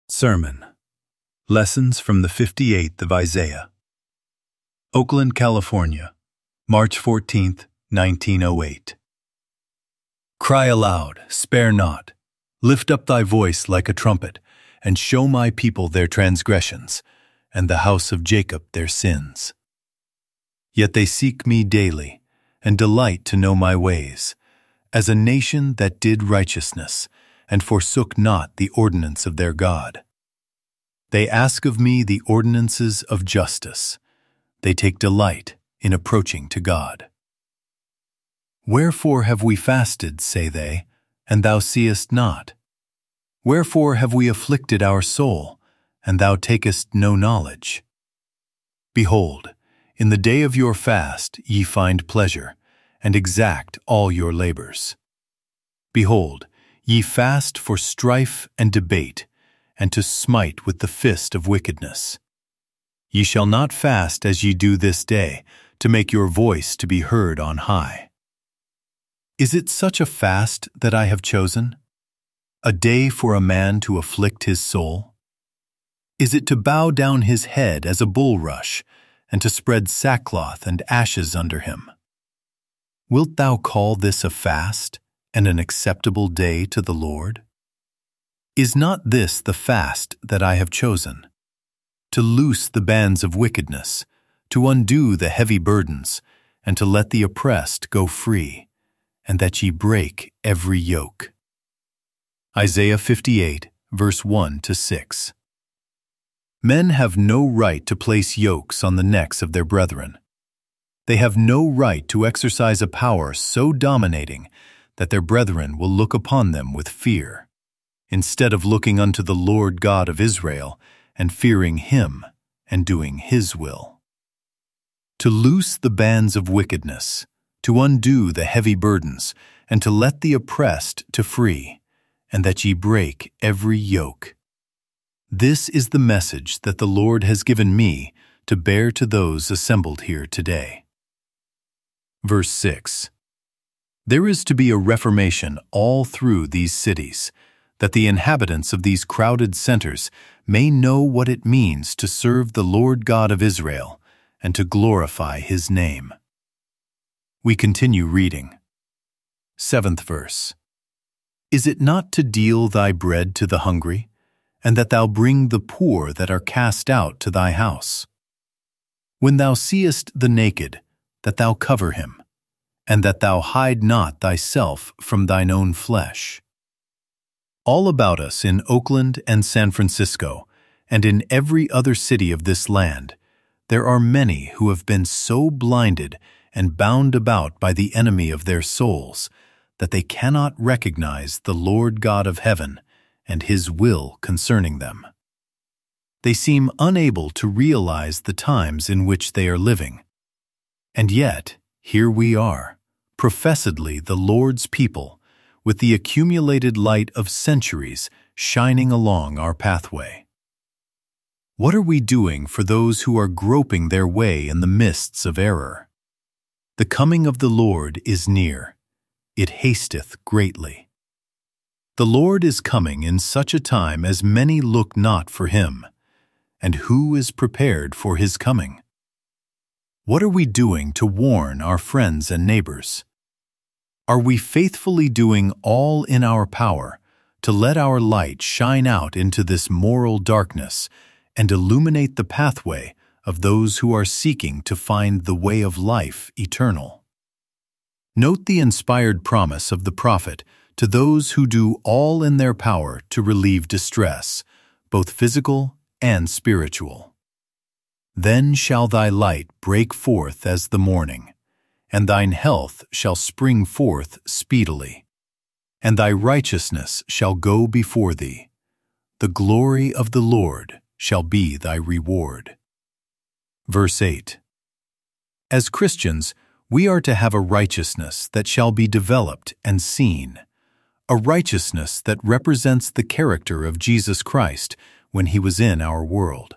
Sermon. Lessons from the 58th of Isaiah. Oakland, California, March 14, 1908. Cry aloud, spare not. Lift up thy voice like a trumpet, and show my people their transgressions, and the house of Jacob their sins. Yet they seek me daily, and delight to know my ways, as a nation that did righteousness, and forsook not the ordinance of their God. They ask of me the ordinances of justice. They take delight in approaching to God. Wherefore have we fasted, say they, and thou seest not? Wherefore have we afflicted our soul, and thou takest no knowledge? Behold, in the day of your fast ye find pleasure, and exact all your labors. Behold, ye fast for strife and debate, and to smite with the fist of wickedness. Ye shall not fast as ye do this day, to make your voice to be heard on high. Is it such a fast that I have chosen? A day for a man to afflict his soul? Is it to bow down his head as a bulrush, and to spread sackcloth and ashes under him? Wilt thou call this a fast, and an acceptable day to the Lord? Is not this the fast that I have chosen? To loose the bands of wickedness, to undo the heavy burdens, and to let the oppressed go free, and that ye break every yoke. Isaiah 58, verse 1-6. Men have no right to place yokes on the necks of their brethren. They have no right to exercise a power so dominating that their brethren will look upon them with fear, instead of looking unto the Lord God of Israel and fearing Him and doing His will. To loose the bands of wickedness, to undo the heavy burdens, and to let the oppressed to free, and that ye break every yoke. This is the message that the Lord has given me to bear to those assembled here today. Verse 6. There is to be a reformation all through these cities, that the inhabitants of these crowded centers may know what it means to serve the Lord God of Israel and to glorify His name. We continue reading. 7th verse. Is it not to deal thy bread to the hungry, and that thou bring the poor that are cast out to thy house? When thou seest the naked, that thou cover him, and that thou hide not thyself from thine own flesh. All about us in Oakland and San Francisco, and in every other city of this land, there are many who have been so blinded and bound about by the enemy of their souls that they cannot recognize the Lord God of heaven and His will concerning them. They seem unable to realize the times in which they are living. And yet, here we are, professedly the Lord's people, with the accumulated light of centuries shining along our pathway. What are we doing for those who are groping their way in the mists of error? The coming of the Lord is near. It hasteth greatly. The Lord is coming in such a time as many look not for Him. And who is prepared for His coming? What are we doing to warn our friends and neighbors? Are we faithfully doing all in our power to let our light shine out into this moral darkness and illuminate the pathway of those who are seeking to find the way of life eternal? Note the inspired promise of the prophet to those who do all in their power to relieve distress, both physical and spiritual. Then shall thy light break forth as the morning, and thine health shall spring forth speedily, and thy righteousness shall go before thee. The glory of the Lord shall be thy reward. Verse 8. As Christians, we are to have a righteousness that shall be developed and seen, a righteousness that represents the character of Jesus Christ when He was in our world.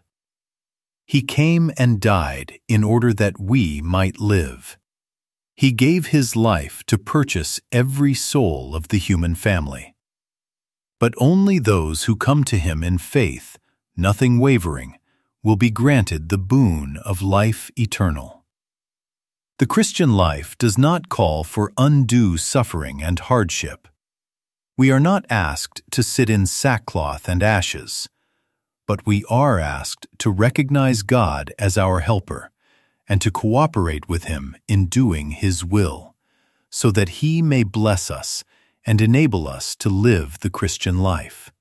He came and died in order that we might live. He gave His life to purchase every soul of the human family. But only those who come to him in faith, nothing wavering, will be granted the boon of life eternal. The Christian life does not call for undue suffering and hardship. We are not asked to sit in sackcloth and ashes, but we are asked to recognize God as our helper and to cooperate with him in doing his will, so that he may bless us and enable us to live the Christian life.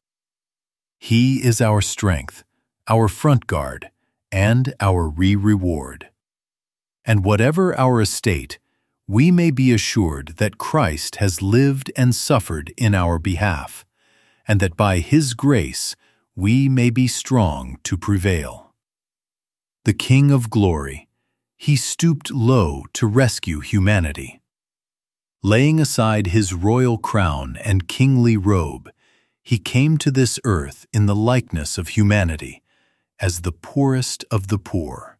He is our strength, our front guard, and our reward. And whatever our estate, we may be assured that Christ has lived and suffered in our behalf, and that by his grace we may be strong to prevail. The King of Glory, he stooped low to rescue humanity. Laying aside his royal crown and kingly robe, he came to this earth in the likeness of humanity, as the poorest of the poor.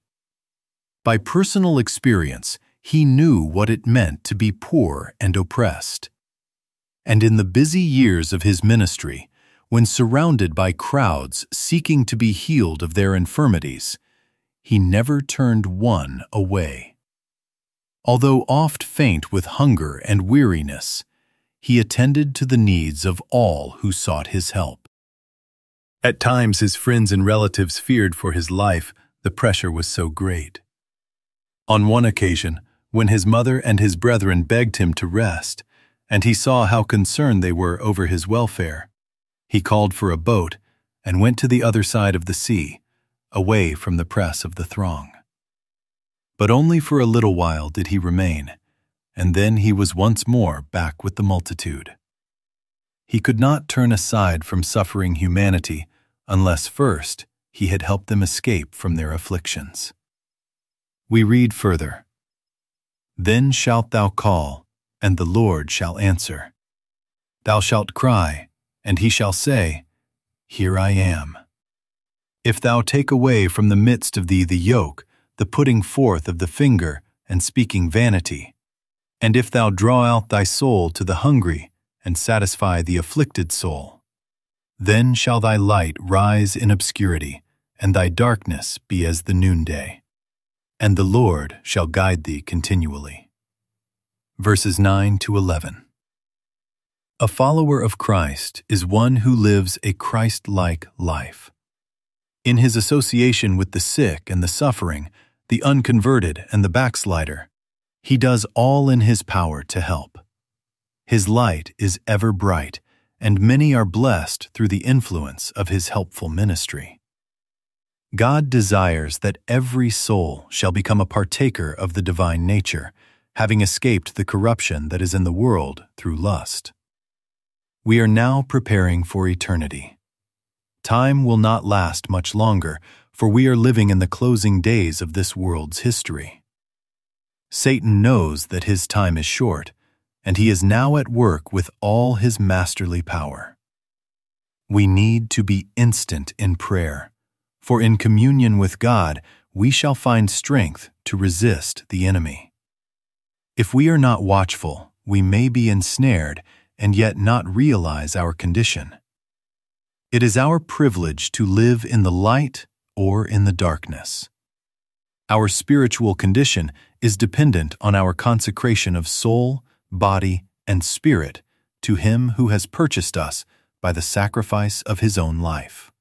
By personal experience, he knew what it meant to be poor and oppressed. And in the busy years of his ministry, when surrounded by crowds seeking to be healed of their infirmities, he never turned one away. Although oft faint with hunger and weariness, he attended to the needs of all who sought his help. At times his friends and relatives feared for his life, the pressure was so great. On one occasion, when his mother and his brethren begged him to rest, and he saw how concerned they were over his welfare, he called for a boat and went to the other side of the sea, away from the press of the throng. But only for a little while did he remain, and then he was once more back with the multitude. He could not turn aside from suffering humanity unless first he had helped them escape from their afflictions. We read further, "Then shalt thou call, and the Lord shall answer. Thou shalt cry, and he shall say, Here I am. If thou take away from the midst of thee the yoke, the putting forth of the finger, and speaking vanity, and if thou draw out thy soul to the hungry, and satisfy the afflicted soul, then shall thy light rise in obscurity, and thy darkness be as the noonday. And the Lord shall guide thee continually." Verses 9 to 11. A follower of Christ is one who lives a Christ-like life. In his association with the sick and the suffering, the unconverted and the backslider, he does all in his power to help. His light is ever bright, and many are blessed through the influence of his helpful ministry. God desires that every soul shall become a partaker of the divine nature, having escaped the corruption that is in the world through lust. We are now preparing for eternity. Time will not last much longer, for we are living in the closing days of this world's history. Satan knows that his time is short, and he is now at work with all his masterly power. We need to be instant in prayer, for in communion with God we shall find strength to resist the enemy. If we are not watchful, we may be ensnared and yet not realize our condition. It is our privilege to live in the light or in the darkness. Our spiritual condition is dependent on our consecration of soul, body, and spirit to Him who has purchased us by the sacrifice of His own life.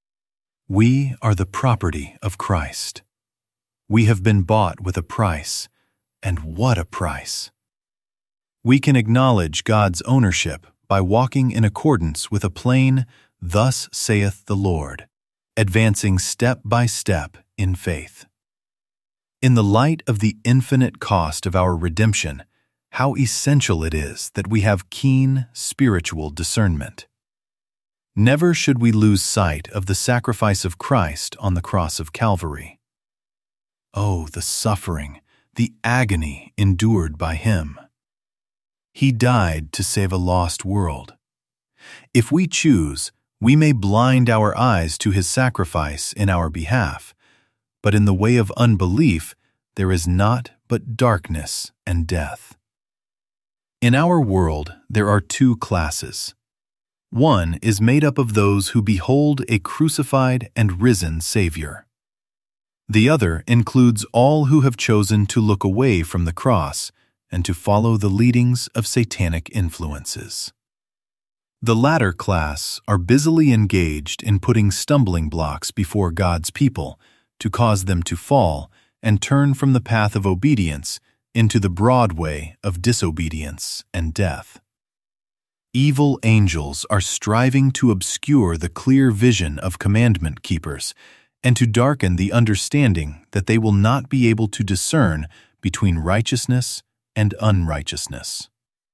We are the property of Christ. We have been bought with a price, and what a price! We can acknowledge God's ownership by walking in accordance with a plain, "Thus saith the Lord," advancing step by step in faith. In the light of the infinite cost of our redemption, how essential it is that we have keen spiritual discernment. Never should we lose sight of the sacrifice of Christ on the cross of Calvary. Oh, the suffering, the agony endured by Him. He died to save a lost world. If we choose, we may blind our eyes to His sacrifice in our behalf, but in the way of unbelief there is naught but darkness and death. In our world there are two classes. One is made up of those who behold a crucified and risen Savior. The other includes all who have chosen to look away from the cross and to follow the leadings of satanic influences. The latter class are busily engaged in putting stumbling blocks before God's people to cause them to fall and turn from the path of obedience into the broad way of disobedience and death. Evil angels are striving to obscure the clear vision of commandment keepers and to darken the understanding that they will not be able to discern between righteousness and unrighteousness.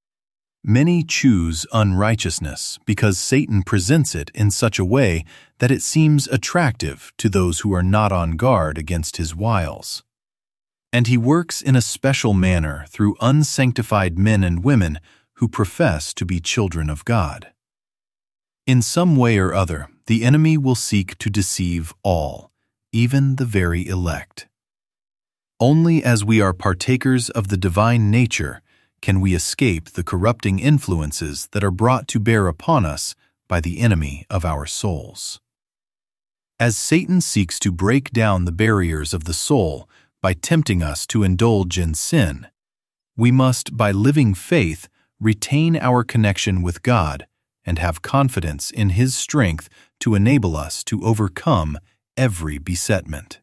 Many choose unrighteousness because Satan presents it in such a way that it seems attractive to those who are not on guard against his wiles. And he works in a special manner through unsanctified men and women who profess to be children of God. In some way or other, the enemy will seek to deceive all, even the very elect. Only as we are partakers of the divine nature can we escape the corrupting influences that are brought to bear upon us by the enemy of our souls. As Satan seeks to break down the barriers of the soul by tempting us to indulge in sin, we must, by living faith, retain our connection with God and have confidence in His strength to enable us to overcome every besetment.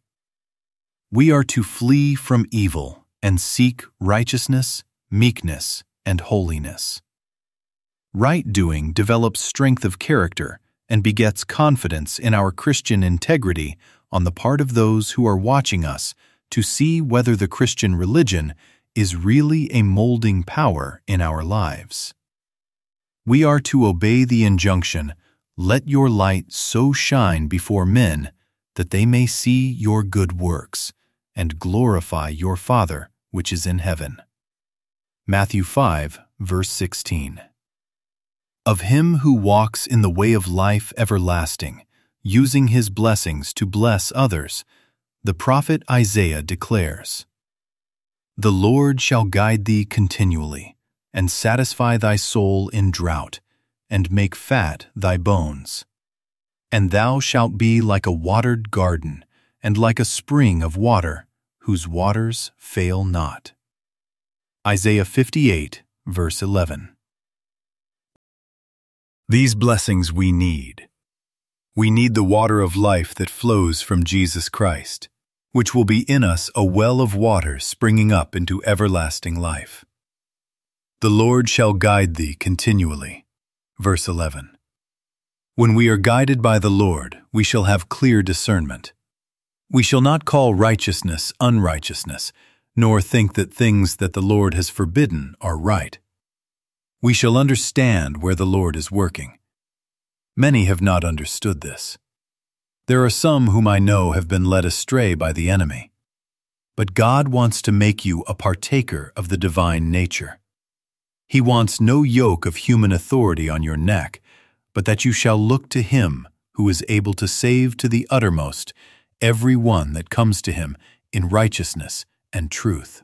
We are to flee from evil and seek righteousness, meekness, and holiness. Right doing develops strength of character and begets confidence in our Christian integrity on the part of those who are watching us to see whether the Christian religion is really a molding power in our lives. We are to obey the injunction, "Let your light so shine before men that they may see your good works and glorify your Father which is in heaven." Matthew 5, verse 16. Of him who walks in the way of life everlasting, using his blessings to bless others, the prophet Isaiah declares, "The Lord shall guide thee continually, and satisfy thy soul in drought, and make fat thy bones. And thou shalt be like a watered garden, and like a spring of water, whose waters fail not." Isaiah 58, verse 11. These blessings we need. We need the water of life that flows from Jesus Christ, which will be in us a well of water springing up into everlasting life. The Lord shall guide thee continually. Verse 11. When we are guided by the Lord, we shall have clear discernment. We shall not call righteousness unrighteousness, nor think that things that the Lord has forbidden are right. We shall understand where the Lord is working. Many have not understood this. There are some whom I know have been led astray by the enemy. But God wants to make you a partaker of the divine nature. He wants no yoke of human authority on your neck, but that you shall look to Him who is able to save to the uttermost every one that comes to Him in righteousness and truth.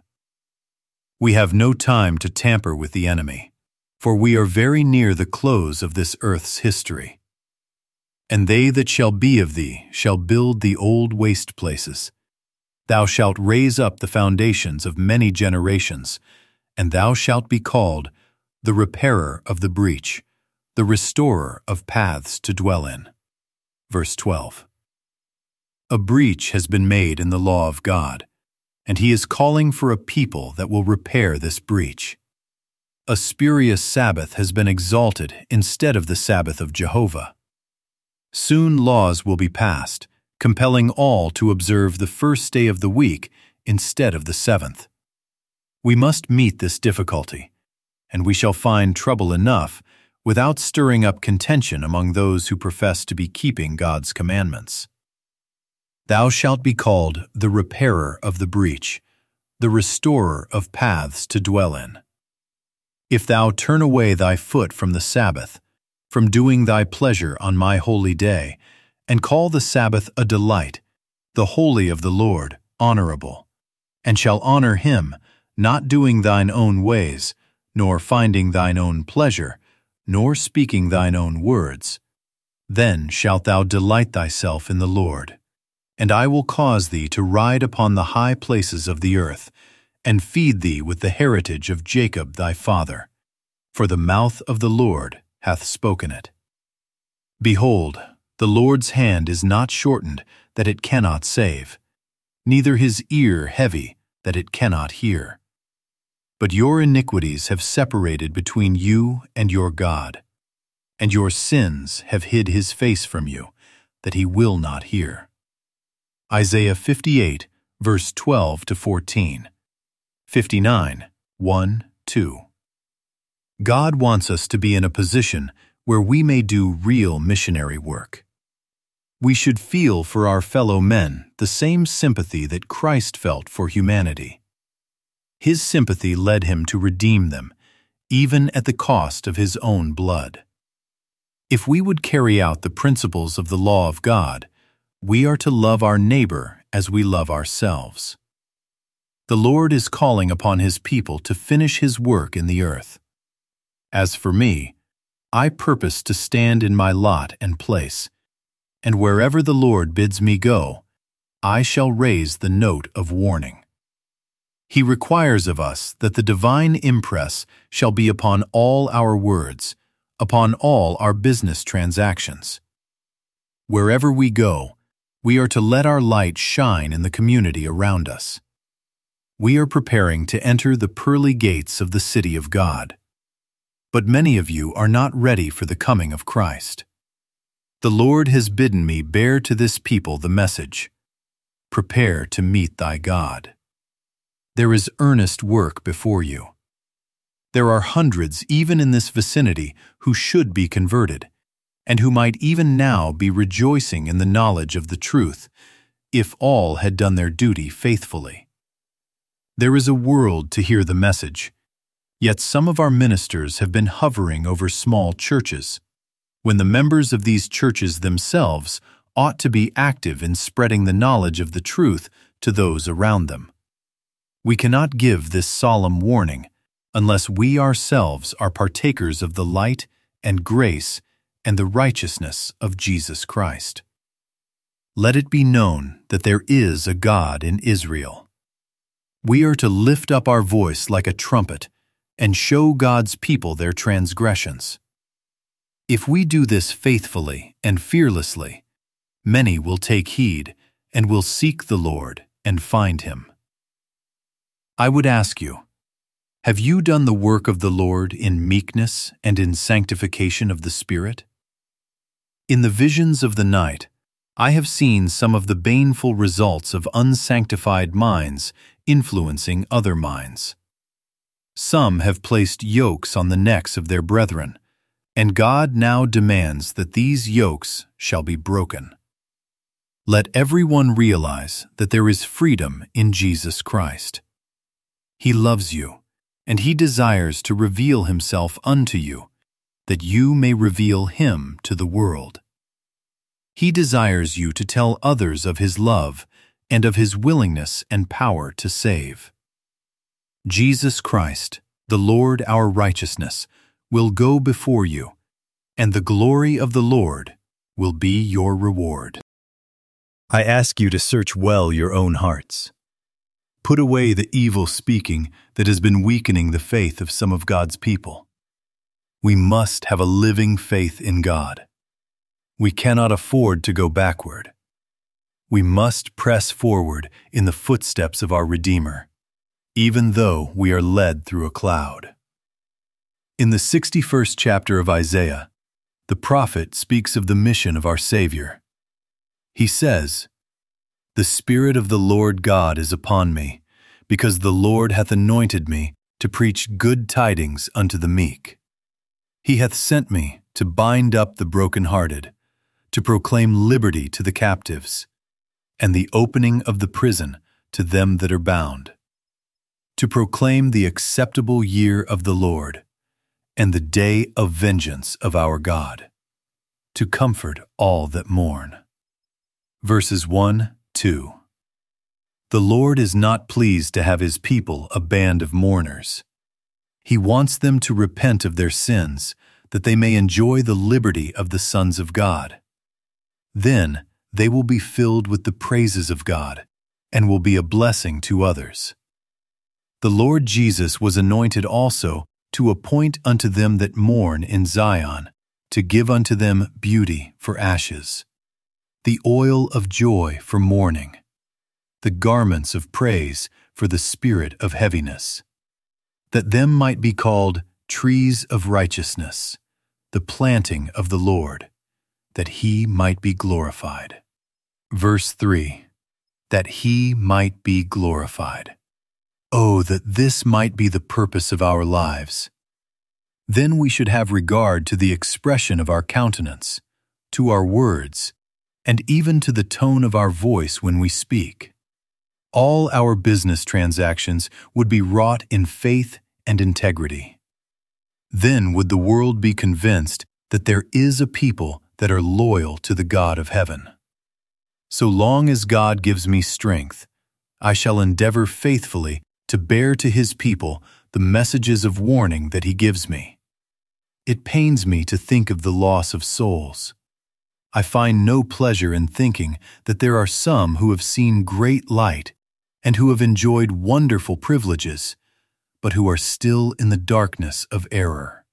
We have no time to tamper with the enemy, for we are very near the close of this earth's history. And they that shall be of thee shall build the old waste places. Thou shalt raise up the foundations of many generations, and thou shalt be called the repairer of the breach, the restorer of paths to dwell in. Verse 12. A breach has been made in the law of God, and He is calling for a people that will repair this breach. A spurious Sabbath has been exalted instead of the Sabbath of Jehovah. Soon laws will be passed, compelling all to observe the first day of the week instead of the seventh. We must meet this difficulty, and we shall find trouble enough without stirring up contention among those who profess to be keeping God's commandments. Thou shalt be called the repairer of the breach, the restorer of paths to dwell in. If thou turn away thy foot from the Sabbath, from doing thy pleasure on my holy day, and call the Sabbath a delight, the holy of the Lord honorable, and shall honor Him, not doing thine own ways, nor finding thine own pleasure, nor speaking thine own words. Then shalt thou delight thyself in the Lord. And I will cause thee to ride upon the high places of the earth, and feed thee with the heritage of Jacob thy father. For the mouth of the Lord hath spoken it. Behold, the Lord's hand is not shortened, that it cannot save, neither his ear heavy, that it cannot hear. But your iniquities have separated between you and your God, and your sins have hid his face from you, that he will not hear. Isaiah 58, verse 12-14. 59, 1, 2. God wants us to be in a position where we may do real missionary work. We should feel for our fellow men the same sympathy that Christ felt for humanity. His sympathy led him to redeem them, even at the cost of his own blood. If we would carry out the principles of the law of God, we are to love our neighbor as we love ourselves. The Lord is calling upon his people to finish his work in the earth. As for me, I purpose to stand in my lot and place, and wherever the Lord bids me go, I shall raise the note of warning. He requires of us that the divine impress shall be upon all our words, upon all our business transactions. Wherever we go, we are to let our light shine in the community around us. We are preparing to enter the pearly gates of the city of God. But many of you are not ready for the coming of Christ. The Lord has bidden me bear to this people the message, prepare to meet thy God. There is earnest work before you. There are hundreds even in this vicinity who should be converted, and who might even now be rejoicing in the knowledge of the truth, if all had done their duty faithfully. There is a world to hear the message, yet some of our ministers have been hovering over small churches, when the members of these churches themselves ought to be active in spreading the knowledge of the truth to those around them. We cannot give this solemn warning unless we ourselves are partakers of the light and grace and the righteousness of Jesus Christ. Let it be known that there is a God in Israel. We are to lift up our voice like a trumpet and show God's people their transgressions. If we do this faithfully and fearlessly, many will take heed and will seek the Lord and find him. I would ask you, have you done the work of the Lord in meekness and in sanctification of the Spirit? In the visions of the night, I have seen some of the baneful results of unsanctified minds influencing other minds. Some have placed yokes on the necks of their brethren, and God now demands that these yokes shall be broken. Let everyone realize that there is freedom in Jesus Christ. He loves you, and he desires to reveal himself unto you, that you may reveal him to the world. He desires you to tell others of his love and of his willingness and power to save. Jesus Christ, the Lord our righteousness, will go before you, and the glory of the Lord will be your reward. I ask you to search well your own hearts. Put away the evil speaking that has been weakening the faith of some of God's people. We must have a living faith in God. We cannot afford to go backward. We must press forward in the footsteps of our Redeemer, even though we are led through a cloud. In the 61st chapter of Isaiah, the prophet speaks of the mission of our Savior. He says, "The Spirit of the Lord God is upon me, because the Lord hath anointed me to preach good tidings unto the meek. He hath sent me to bind up the brokenhearted, to proclaim liberty to the captives, and the opening of the prison to them that are bound, to proclaim the acceptable year of the Lord, and the day of vengeance of our God, to comfort all that mourn." Verses 1, 2. The Lord is not pleased to have his people a band of mourners. He wants them to repent of their sins, that they may enjoy the liberty of the sons of God. Then they will be filled with the praises of God and will be a blessing to others. The Lord Jesus was anointed also to appoint unto them that mourn in Zion, to give unto them beauty for ashes, the oil of joy for mourning, the garments of praise for the spirit of heaviness, that them might be called trees of righteousness, the planting of the Lord, that he might be glorified. Verse 3. That he might be glorified. Oh, that this might be the purpose of our lives. Then we should have regard to the expression of our countenance, to our words, and even to the tone of our voice when we speak. All our business transactions would be wrought in faith and integrity. Then would the world be convinced that there is a people that are loyal to the God of heaven. So long as God gives me strength, I shall endeavor faithfully to bear to his people the messages of warning that he gives me. It pains me to think of the loss of souls. I find no pleasure in thinking that there are some who have seen great light and who have enjoyed wonderful privileges, but who are still in the darkness of error.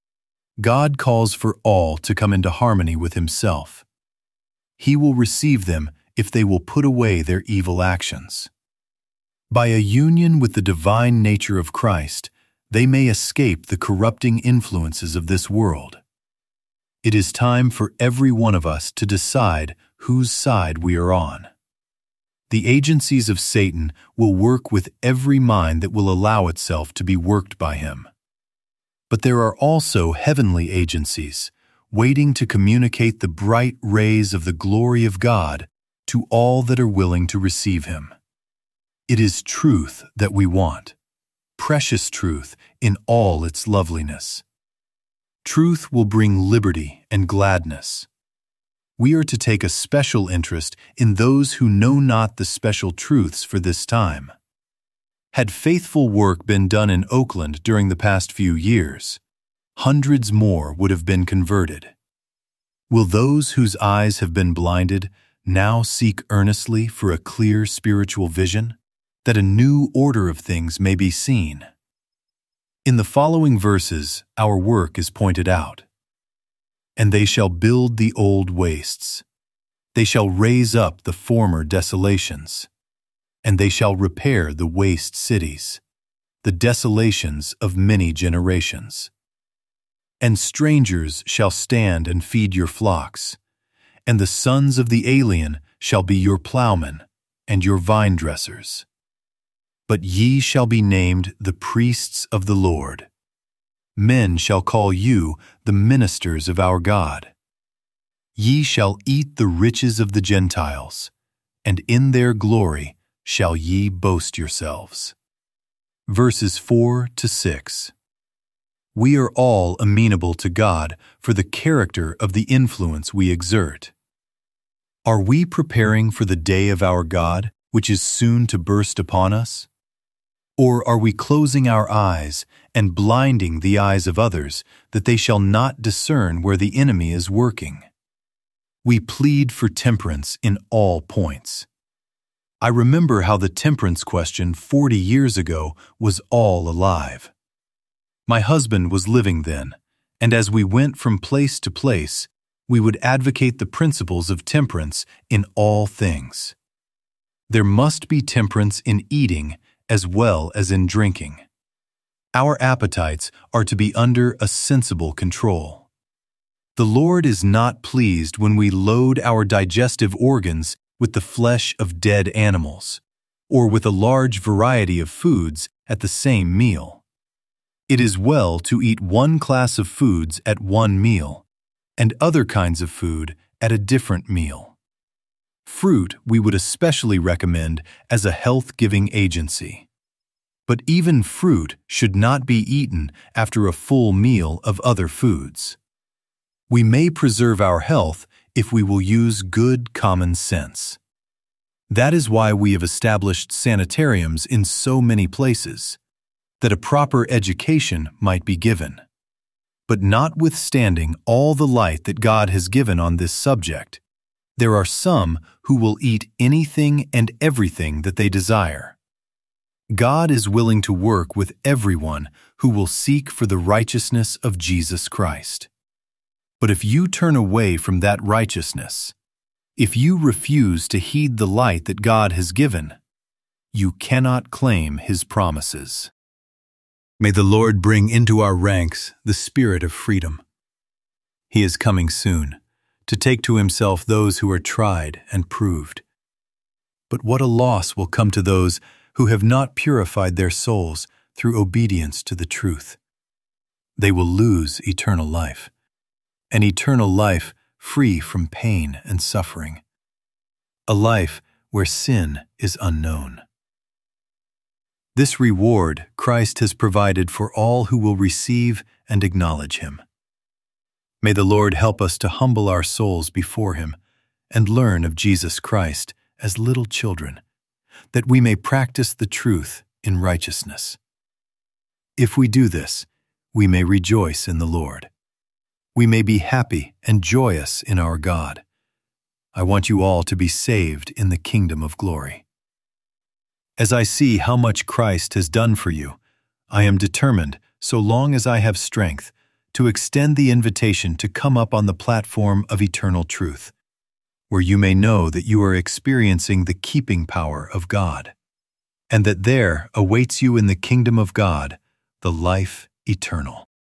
God calls for all to come into harmony with himself. He will receive them if they will put away their evil actions. By a union with the divine nature of Christ, they may escape the corrupting influences of this world. It is time for every one of us to decide whose side we are on. The agencies of Satan will work with every mind that will allow itself to be worked by him. But there are also heavenly agencies waiting to communicate the bright rays of the glory of God to all that are willing to receive him. It is truth that we want, precious truth in all its loveliness. Truth will bring liberty and gladness. We are to take a special interest in those who know not the special truths for this time. Had faithful work been done in Oakland during the past few years, hundreds more would have been converted. Will those whose eyes have been blinded now seek earnestly for a clear spiritual vision, that a new order of things may be seen? In the following verses, our work is pointed out. And they shall build the old wastes. They shall raise up the former desolations. And they shall repair the waste cities, the desolations of many generations. And strangers shall stand and feed your flocks, and the sons of the alien shall be your plowmen and your vine dressers. But ye shall be named the priests of the Lord. Men shall call you the ministers of our God. Ye shall eat the riches of the Gentiles, and in their glory shall ye boast yourselves. Verses 4 to 6. We are all amenable to God for the character of the influence we exert. Are we preparing for the day of our God, which is soon to burst upon us? Or are we closing our eyes and blinding the eyes of others, that they shall not discern where the enemy is working? We plead for temperance in all points. I remember how the temperance question 40 years ago was all alive. My husband was living then, and as we went from place to place, we would advocate the principles of temperance in all things. There must be temperance in eating as well as in drinking. Our appetites are to be under a sensible control. The Lord is not pleased when we load our digestive organs with the flesh of dead animals, or with a large variety of foods at the same meal. It is well to eat one class of foods at one meal, and other kinds of food at a different meal. Fruit we would especially recommend as a health-giving agency. But even fruit should not be eaten after a full meal of other foods. We may preserve our health if we will use good common sense. That is why we have established sanitariums in so many places, that a proper education might be given. But notwithstanding all the light that God has given on this subject, there are some who will eat anything and everything that they desire. God is willing to work with everyone who will seek for the righteousness of Jesus Christ. But if you turn away from that righteousness, if you refuse to heed the light that God has given, you cannot claim His promises. May the Lord bring into our ranks the spirit of freedom. He is coming soon to take to Himself those who are tried and proved. But what a loss will come to those who have not purified their souls through obedience to the truth. They will lose eternal life, an eternal life free from pain and suffering, a life where sin is unknown. This reward Christ has provided for all who will receive and acknowledge Him. May the Lord help us to humble our souls before Him and learn of Jesus Christ as little children, that we may practice the truth in righteousness. If we do this, we may rejoice in the Lord. We may be happy and joyous in our God. I want you all to be saved in the kingdom of glory. As I see how much Christ has done for you, I am determined, so long as I have strength, to extend the invitation to come up on the platform of eternal truth, where you may know that you are experiencing the keeping power of God, and that there awaits you in the kingdom of God the life eternal.